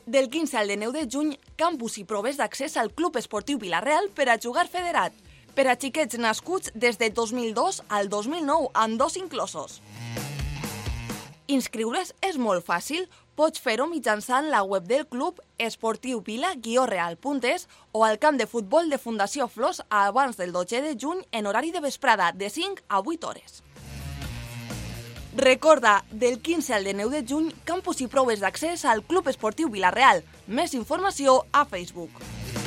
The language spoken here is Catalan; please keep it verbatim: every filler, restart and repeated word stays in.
Del quinze al dinou de juny, campus i proves d'accés al Club Esportiu Vila-real per a jugar federat, per a xiquets nascuts des de dos mil dos al dos mil nou, amb dos inclosos. Inscriure's és molt fàcil, pots fer-ho mitjançant la web del club esportiuvila guió real punt es o al camp de futbol de Fundació Flors abans del dotze de juny en horari de vesprada, de cinc a vuit hores. Recorda, del quinze al dinou de juny, campus i proves d'accés al Club Esportiu Vila-real. Més informació a Facebook.